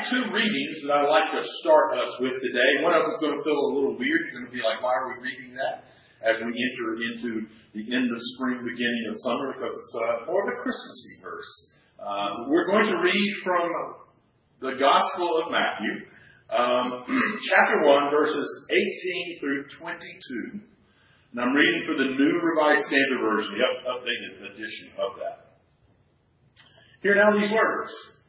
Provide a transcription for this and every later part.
two readings that I'd like to start us with today. One of them is going to feel a little weird. You're going to be like, why are we reading that? As we enter into the end of spring, beginning of summer, because it's more of a Christmassy verse. We're going to read from the Gospel of Matthew, chapter 1, verses 18 through 22. And I'm reading for the New Revised Standard Version, the updated edition of that. Hear now these words.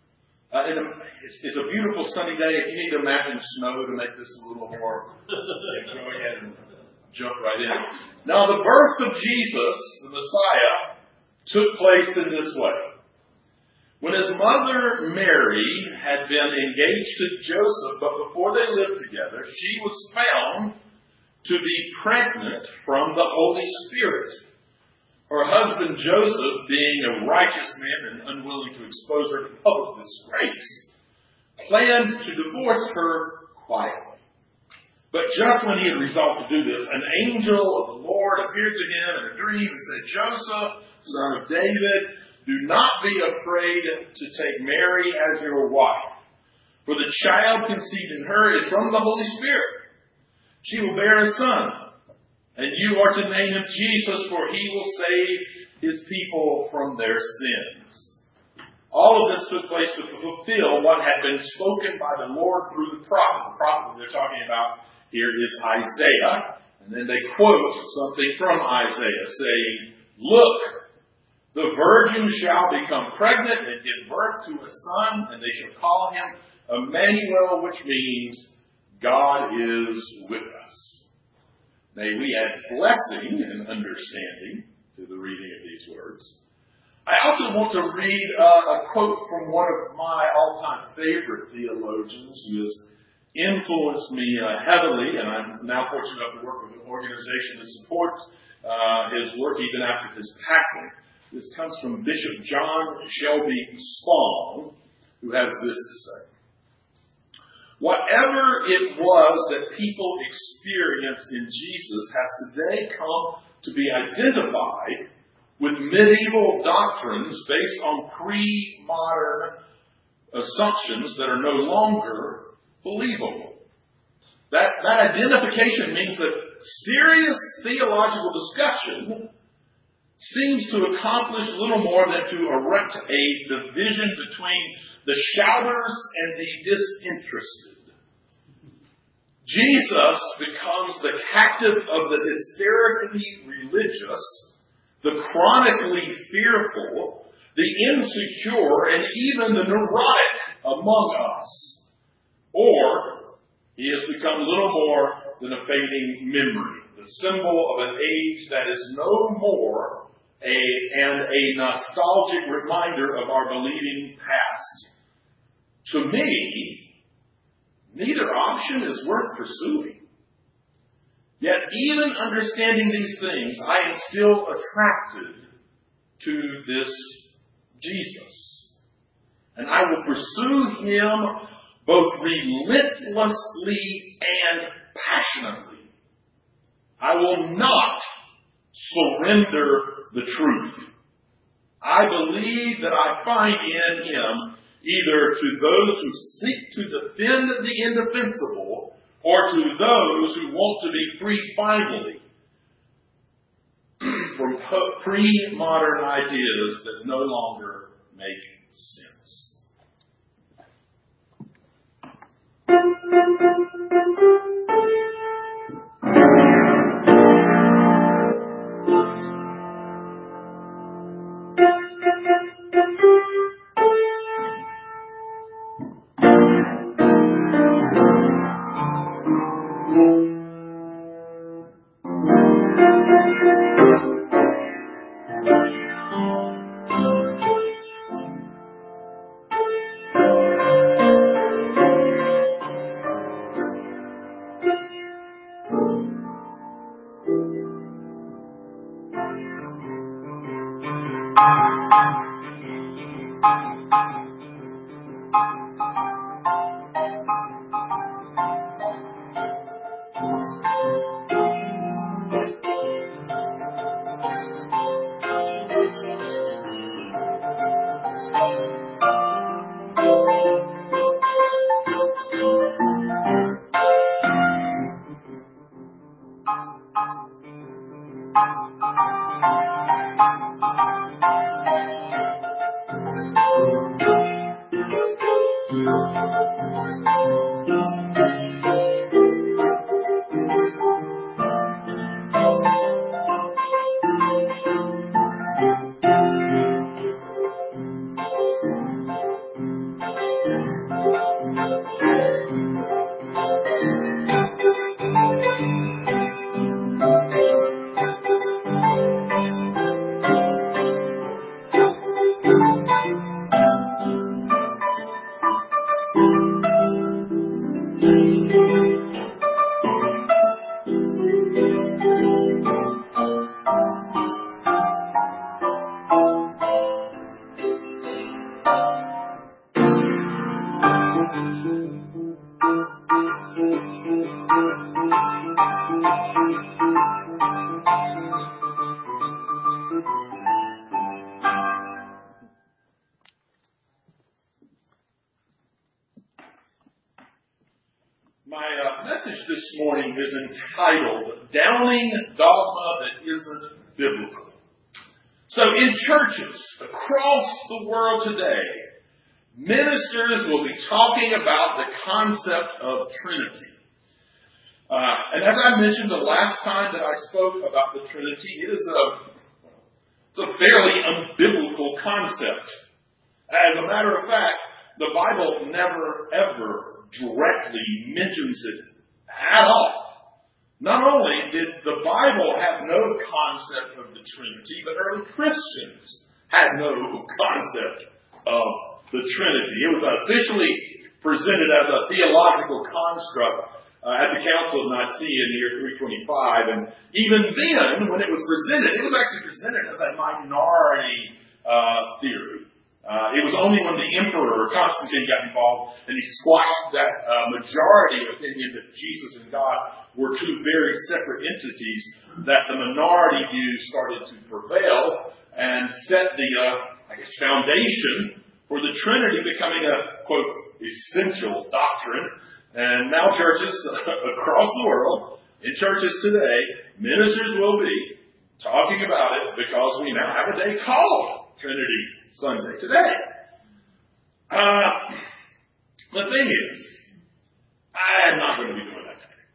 It's a beautiful sunny day. If you need to imagine snow to make this a little more, go ahead and jump right in. Now the birth of Jesus, the Messiah, took place in this way. When his mother Mary had been engaged to Joseph, but before they lived together, she was found to be pregnant from the Holy Spirit. Her husband Joseph, being a righteous man and unwilling to expose her to public disgrace, planned to divorce her quietly. But just when he had resolved to do this, an angel of the Lord appeared to him in a dream and said, Joseph, son of David, do not be afraid to take Mary as your wife, for the child conceived in her is from the Holy Spirit. She will bear a son, and you are to name him Jesus, for he will save his people from their sins. All of this took place to fulfill what had been spoken by the Lord through the prophet. The prophet they're talking about here is Isaiah. And then they quote something from Isaiah saying, look, the virgin shall become pregnant and give birth to a son, and they shall call him Emmanuel, which means God is with us. May we add blessing and understanding to the reading of these words. I also want to read a quote from one of my all-time favorite theologians who has influenced me heavily, and I'm now fortunate enough to work with an organization that supports his work even after his passing. This comes from Bishop John Shelby Spong, who has this to say. Whatever it was that people experienced in Jesus has today come to be identified with medieval doctrines based on pre-modern assumptions that are no longer believable. That identification means that serious theological discussion seems to accomplish little more than to erect a division between the shouters and the disinterested. Jesus becomes the captive of the hysterically religious, the chronically fearful, the insecure, and even the neurotic among us. Or he has become little more than a fading memory, the symbol of an age that is no more and a nostalgic reminder of our believing past. To me, neither option is worth pursuing. Yet even understanding these things, I am still attracted to this Jesus. And I will pursue him both relentlessly and passionately. I will not surrender the truth. I believe that I find in him either to those who seek to defend the indefensible or to those who want to be free finally from pre-modern ideas that no longer make sense. This morning is entitled Downing Dogma That Isn't Biblical. So in churches across the world today, ministers will be talking about the concept of Trinity. And as I mentioned the last time that I spoke about the Trinity, it's a fairly unbiblical concept. As a matter of fact, the Bible never ever directly mentions it at all. Not only did the Bible have no concept of the Trinity, but early Christians had no concept of the Trinity. It was officially presented as a theological construct at the Council of Nicaea in the year 325. And even then, when it was presented, it was actually presented as a minority theory. It was only when the Emperor Constantine got involved and he squashed that majority opinion that Jesus and God were two very separate entities that the minority view started to prevail and set the, foundation for the Trinity becoming a, quote, essential doctrine. And now churches across the world, in churches today, ministers will be talking about it because we now have a day called Trinity Sunday today. The thing is, I'm not going to be doing that today.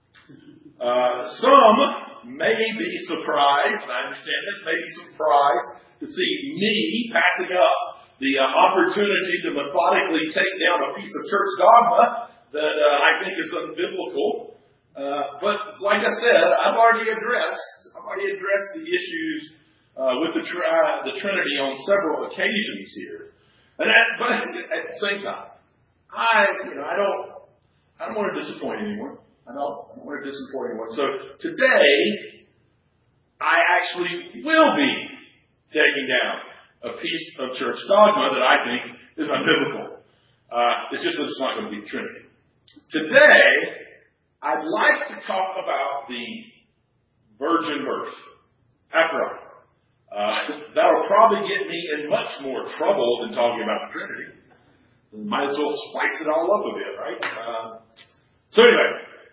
Some may be surprised, and I understand this, may be surprised to see me passing up the opportunity to methodically take down a piece of church dogma that I think is unbiblical. But like I said, I've already addressed the issues with the Trinity on several occasions here. But at the same time, I don't want to disappoint anyone. I don't want to disappoint anyone. So today, I actually will be taking down a piece of church dogma that I think is unbiblical. It's just that it's not going to be the Trinity. Today, I'd like to talk about the virgin birth. After all, that'll probably get me in much more trouble than talking about the Trinity. Might as well spice it all up a bit, right? So anyway,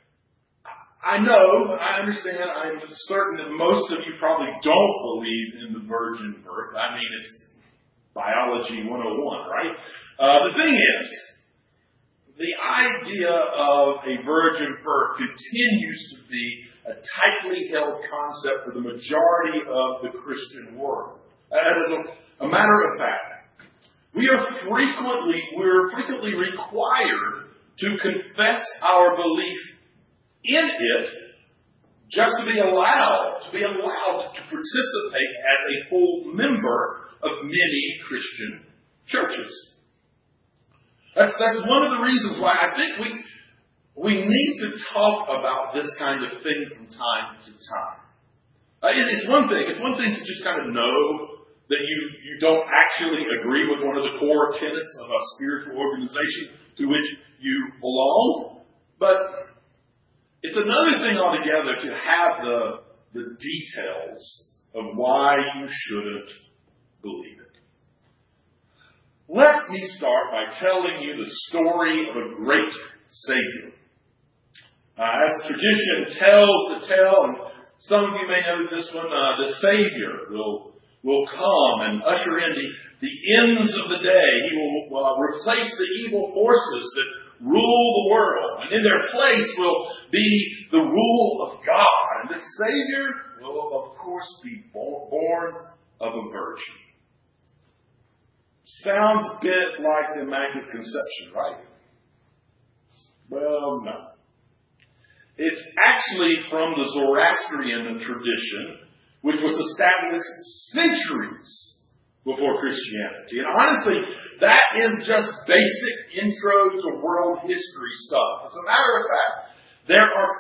I understand, I'm certain that most of you probably don't believe in the virgin birth. I mean, it's biology 101, right? The thing is, the idea of a virgin birth continues to be a tightly held concept for the majority of the Christian world. As a matter of fact, we're frequently required to confess our belief in it just to be allowed to participate as a full member of many Christian churches. That's one of the reasons why I think we need to talk about this kind of thing from time to time. It's one thing to just kind of know that you don't actually agree with one of the core tenets of a spiritual organization to which you belong. But it's another thing altogether to have the details of why you shouldn't believe it. Let me start by telling you the story of a great Savior. As tradition tells the tale, and some of you may know this one, the Savior will come and usher in the the ends of the day. He will replace the evil forces that rule the world. And in their place will be the rule of God. And this Savior will, of course, be born of a virgin. Sounds a bit like the Immaculate Conception, right? Well, no. It's actually from the Zoroastrian tradition, which was established centuries before Christianity. And honestly, that is just basic intro to world history stuff. As a matter of fact, there are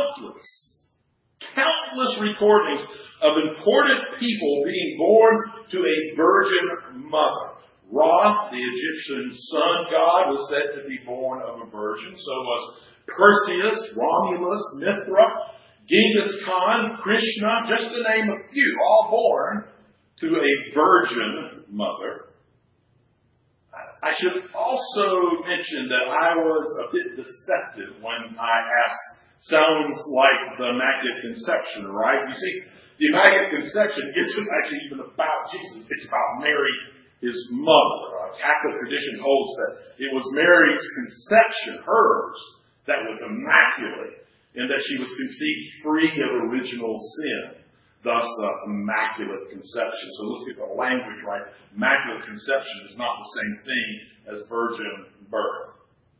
countless recordings of important people being born to a virgin mother. Ra, the Egyptian sun god, was said to be born of a virgin. So was Perseus, Romulus, Mithra, Genghis Khan, Krishna, just to name a few, all born to a virgin mother. I should also mention that I was a bit deceptive when I asked, sounds like the Immaculate Conception, right? You see, the Immaculate Conception isn't actually even about Jesus. It's about Mary, his mother. Catholic tradition holds that it was Mary's conception, hers, that was immaculate, and that she was conceived free of original sin. Thus, Immaculate Conception. So let's get the language right. Immaculate Conception is not the same thing as virgin birth.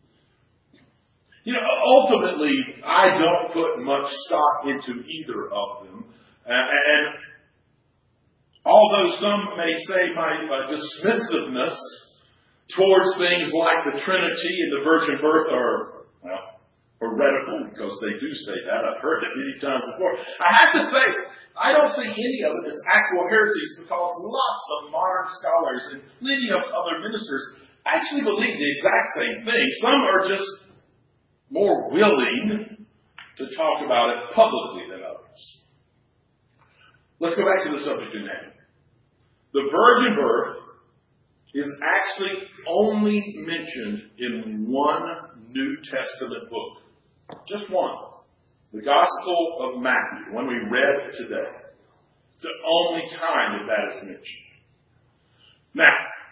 Ultimately, I don't put much stock into either of them. And although some may say my dismissiveness towards things like the Trinity and the virgin birth are, heretical, because they do say that. I've heard it many times before. I have to say, I don't see any of it as actual heresies, because lots of modern scholars and plenty of other ministers actually believe the exact same thing. Some are just more willing to talk about it publicly than others. Let's go back to the subject in hand. The virgin birth is actually only mentioned in one New Testament book. Just one. The Gospel of Matthew, the one we read today. It's the only time that is mentioned. Now,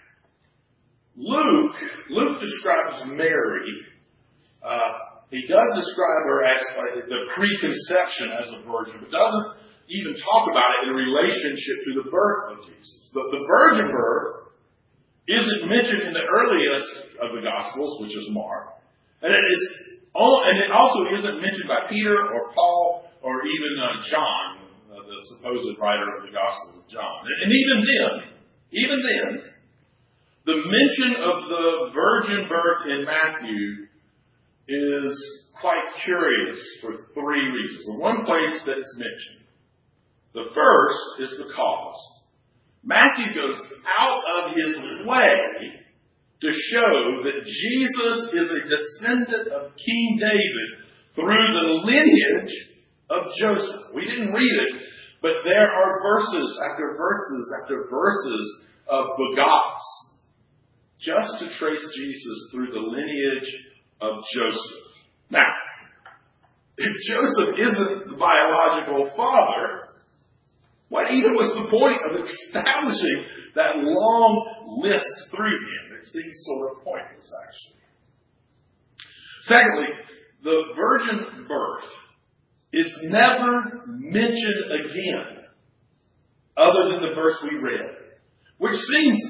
Luke describes Mary. He does describe her as the preconception as a virgin, but doesn't even talk about it in relationship to the birth of Jesus. The virgin birth isn't mentioned in the earliest of the Gospels, which is Mark. And it also isn't mentioned by Peter or Paul or even John, the supposed writer of the Gospel of John. And even then, the mention of the virgin birth in Matthew is quite curious for three reasons. In one place that is mentioned. The first is the cause. Matthew goes out of his way to show that Jesus is a descendant of King David through the lineage of Joseph. We didn't read it, but there are verses after verses after verses of begots, just to trace Jesus through the lineage of Joseph. Now, if Joseph isn't the biological father, what even was the point of establishing that long list through him? It seems sort of pointless, actually. Secondly, the virgin birth is never mentioned again other than the verse we read, which seems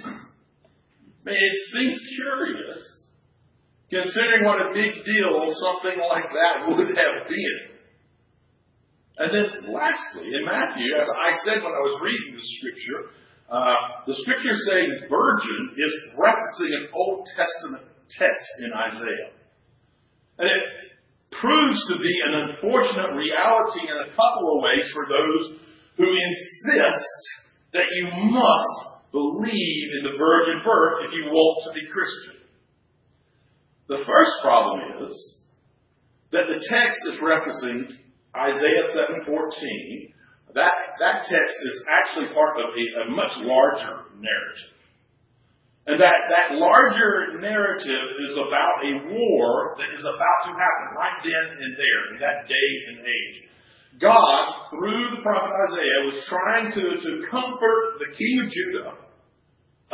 curious, considering what a big deal something like that would have been. And then lastly, in Matthew, as I said when I was reading the scripture saying virgin is referencing an Old Testament text in Isaiah. And it proves to be an unfortunate reality in a couple of ways for those who insist that you must believe in the virgin birth if you want to be Christian. The first problem is that the text is referencing Isaiah 7:14. That text is actually part of a much larger narrative. And that larger narrative is about a war that is about to happen right then and there, in that day and age. God, through the prophet Isaiah, was trying to comfort the king of Judah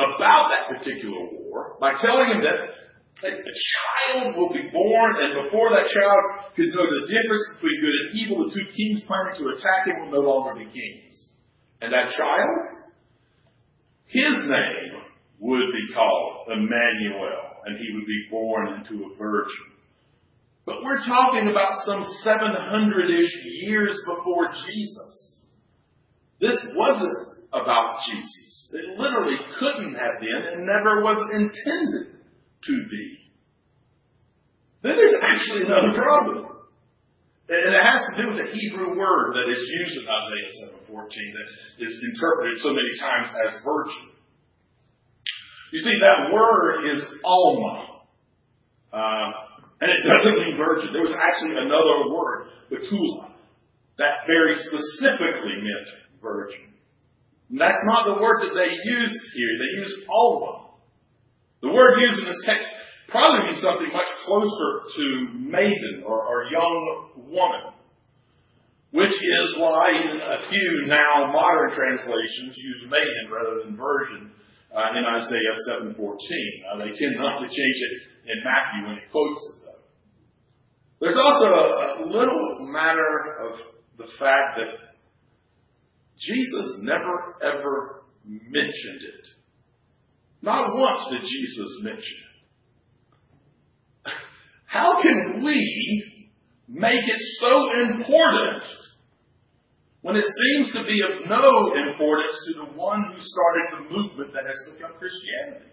about that particular war by telling him that a child will be born, and before that child could know the difference between good and evil, the two kings planning to attack him will no longer be kings. And that child, his name would be called Emmanuel, and he would be born into a virgin. But we're talking about some 700-ish years before Jesus. This wasn't about Jesus. It literally couldn't have been and never was intended to be. Then there's actually another problem. And it has to do with the Hebrew word that is used in Isaiah 7:14 that is interpreted so many times as virgin. You see, that word is alma. And it doesn't mean virgin. There was actually another word, betula, that very specifically meant virgin. And that's not the word that they used here. They used alma. The word used in this text probably means something much closer to maiden or young woman, which is why even a few now modern translations use maiden rather than virgin in Isaiah 7:14. They tend not to change it in Matthew when it quotes it, though. There's also a little matter of the fact that Jesus never ever mentioned it. Not once did Jesus mention it. How can we make it so important when it seems to be of no importance to the one who started the movement that has become Christianity?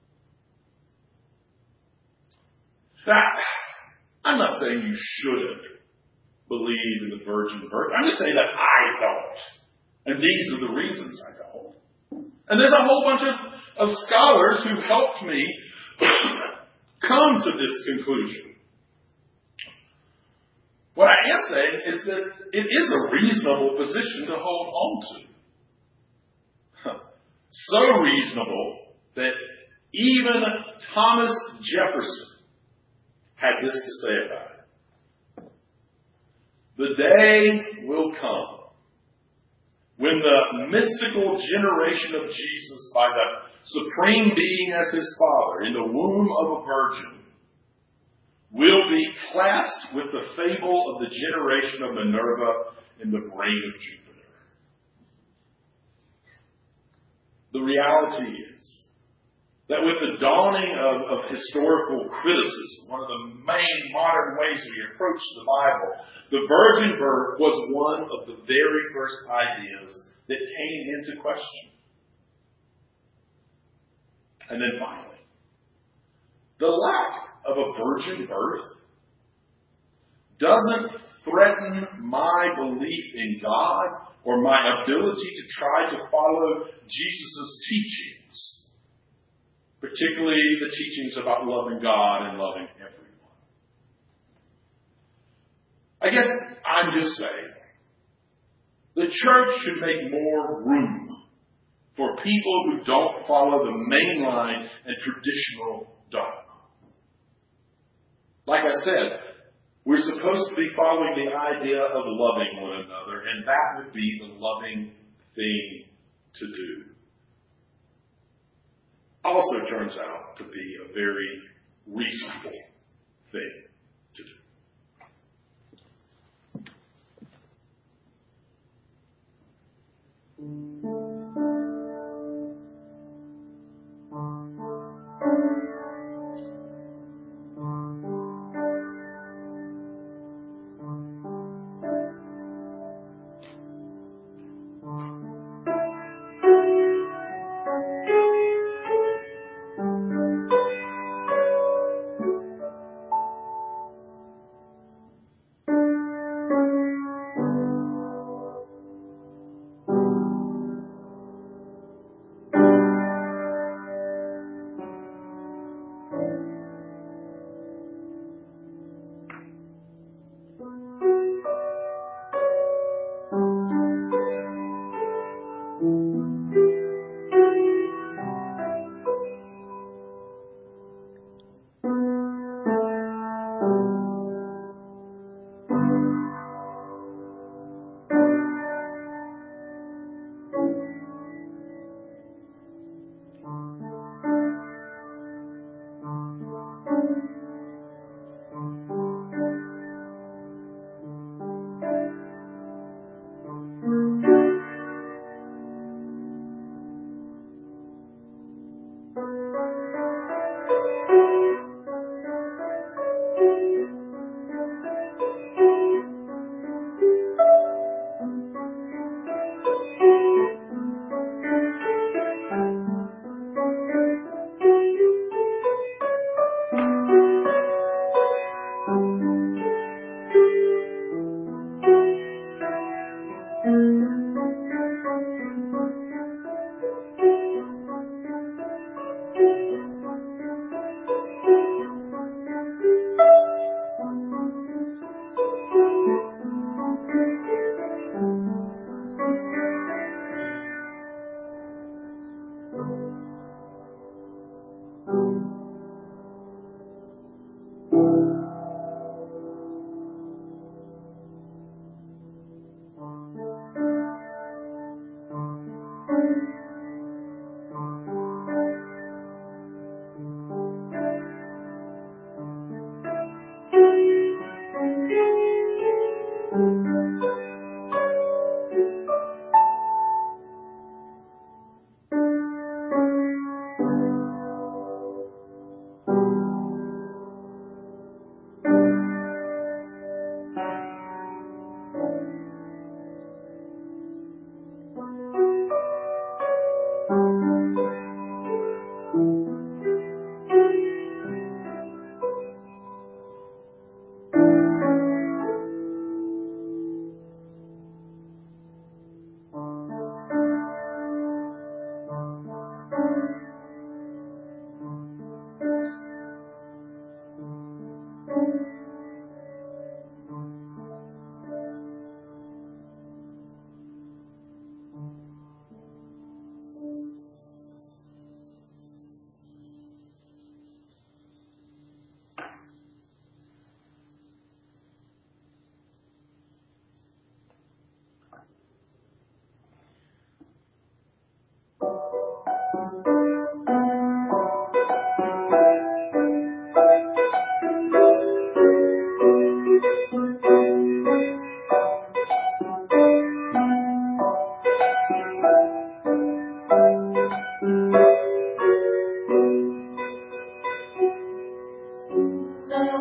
Now, I'm not saying you shouldn't believe in the virgin birth. I'm just saying that I don't. And these are the reasons I don't. And there's a whole bunch of scholars who helped me come to this conclusion. What I am saying is that it is a reasonable position to hold on to. So reasonable that even Thomas Jefferson had this to say about it. The day will come when the mystical generation of Jesus by the Supreme Being as his Father in the womb of a virgin will be classed with the fable of the generation of Minerva in the brain of Jupiter. The reality is that with the dawning of historical criticism, one of the main modern ways we approach the Bible, the virgin birth was one of the very first ideas that came into question. And then finally, the lack of a virgin birth doesn't threaten my belief in God or my ability to try to follow Jesus' teachings, particularly the teachings about loving God and loving everyone. I guess I'm just saying, the church should make more room for people who don't follow the mainline and traditional dogma. Like I said, we're supposed to be following the idea of loving one another, and that would be the loving thing to do. Also turns out to be a very reasonable thing to do.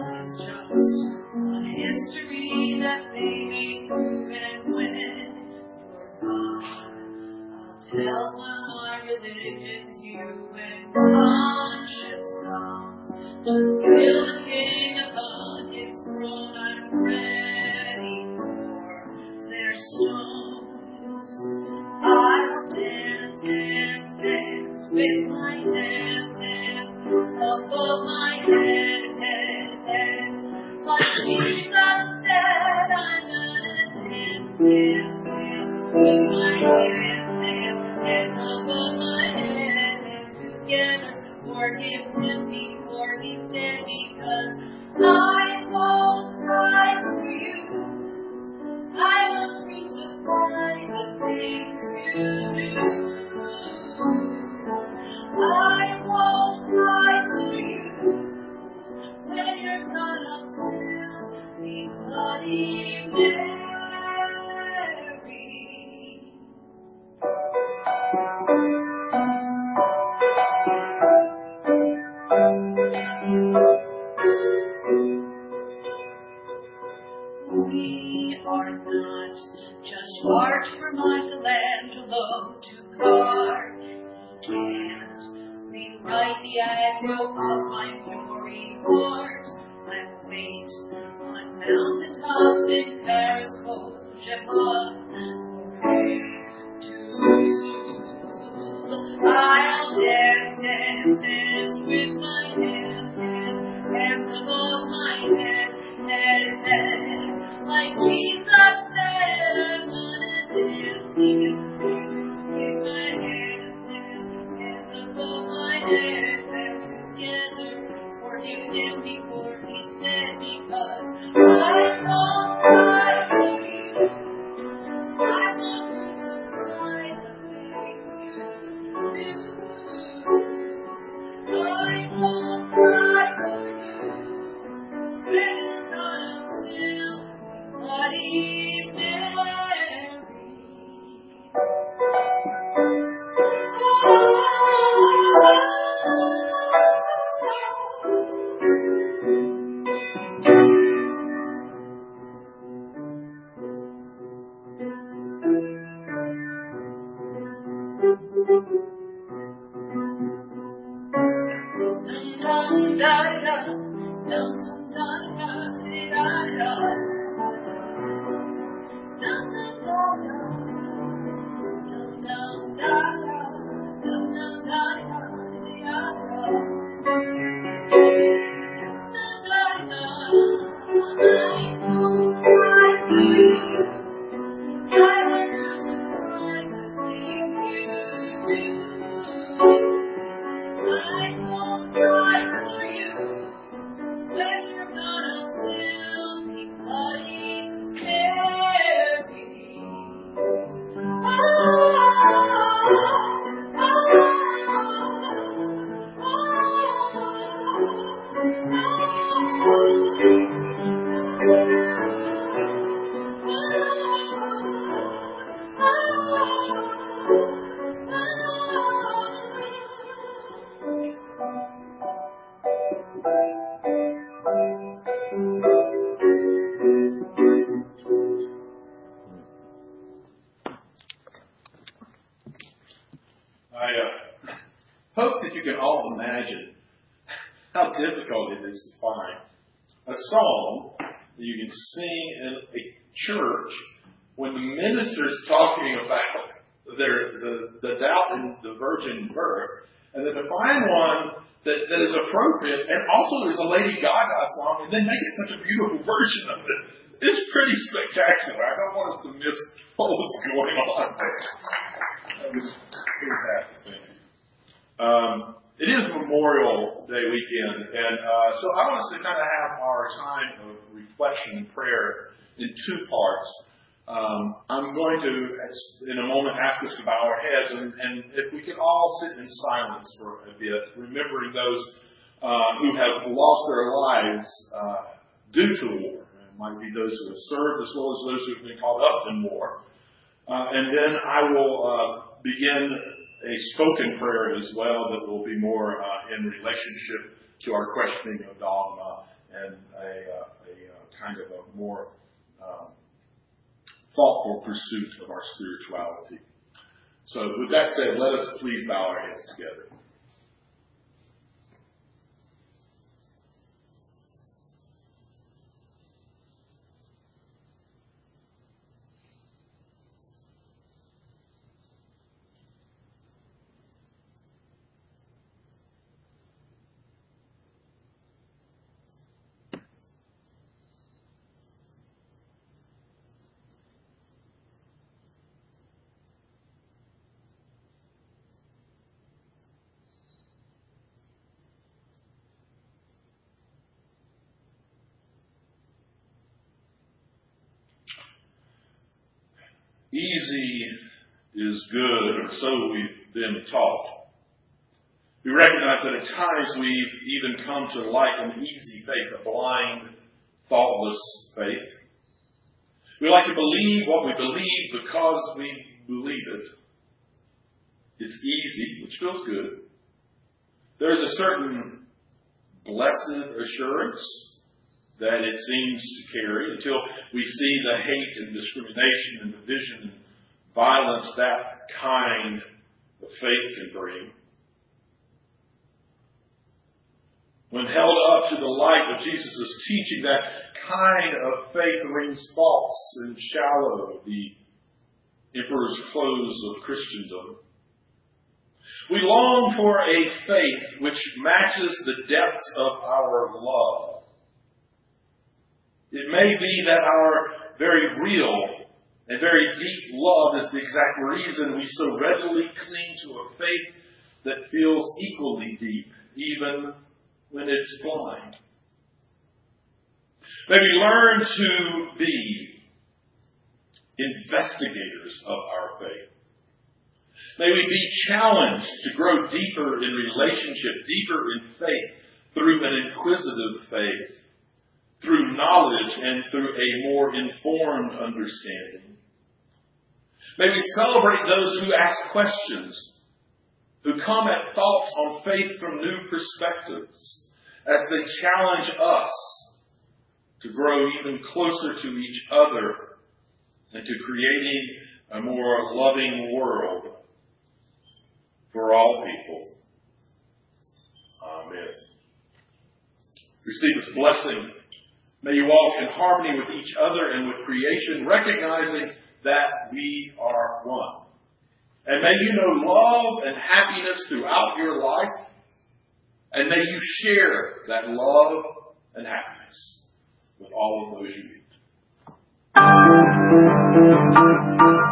is just a history that may be proven when you're gone. I'll tell my religion to you when conscience comes to kill the king upon his throne. I'm ready for their stones. I'll dance, dance, dance with my hands, hands above my head, head, head. Like Jesus said, I'm gonna dance, dance, dance with my hands, hands, hands above my head, head together. Forgive him before he's dead, because I won't cry for you. I won't crucify the things you do. I won't cry for you. When you're gone, I'll still be Bloody Mary. We are not just art for Michelangelo to carve. He can't rewrite the aggro of my fury heart. I wait on mountaintops in Paris, Courchevel, too soon. I'll dance, dance, dance with my hands, hands above my head, head, head. Like Jesus said, I'm gonna dance, sing with my hands, hands above my head, head together. Forgive him before he's dead, because I won't cry for you. I won't crucify the things you do. I won't cry for you. When you're not, I'm still Bloody Mary. Dum dum da da, dum dum da da da da. Dum dum da da, dum dum da da, dum dum da da da da. Dum dum da da, I won't cry for you. I won't crucify the things you do. I won't cry for you. When you're gone, I'll still be Bloody Mary. I hope that you can all imagine how difficult it is to find a song that you can sing in a church when the minister is talking about the doubt in the virgin birth, and then to find one that is appropriate, and also there's a Lady Gaga song, and then make it such a beautiful version of it. It's pretty spectacular. I don't want us to miss what was going on there. That was fantastic. Thank you. It is Memorial Day weekend, and so I want us to kind of have our time of reflection and prayer in two parts. I'm going to, in a moment, ask us to bow our heads, and if we could all sit in silence for a bit, remembering those who have lost their lives due to war. It might be those who have served as well as those who have been caught up in war. And then I will begin a spoken prayer as well that will be more in relationship to our questioning of dogma and a kind of a more thoughtful pursuit of our spirituality. So with that said, let us please bow our heads together. Easy is good, or so we've been taught. We recognize that at times we've even come to like an easy faith, a blind, thoughtless faith. We like to believe what we believe because we believe it. It's easy, which feels good. There's a certain blessed assurance that it seems to carry until we see the hate and discrimination and division and violence that kind of faith can bring. When held up to the light of Jesus' teaching, that kind of faith rings false and shallow, the emperor's clothes of Christendom. We long for a faith which matches the depths of our love. It may be that our very real and very deep love is the exact reason we so readily cling to a faith that feels equally deep, even when it's blind. May we learn to be investigators of our faith. May we be challenged to grow deeper in relationship, deeper in faith, through an inquisitive faith, through knowledge and through a more informed understanding. May we celebrate those who ask questions, who come at thoughts on faith from new perspectives, as they challenge us to grow even closer to each other and to creating a more loving world for all people. Amen. Receive this blessing. May you walk in harmony with each other and with creation, recognizing that we are one. And may you know love and happiness throughout your life. And may you share that love and happiness with all of those you meet.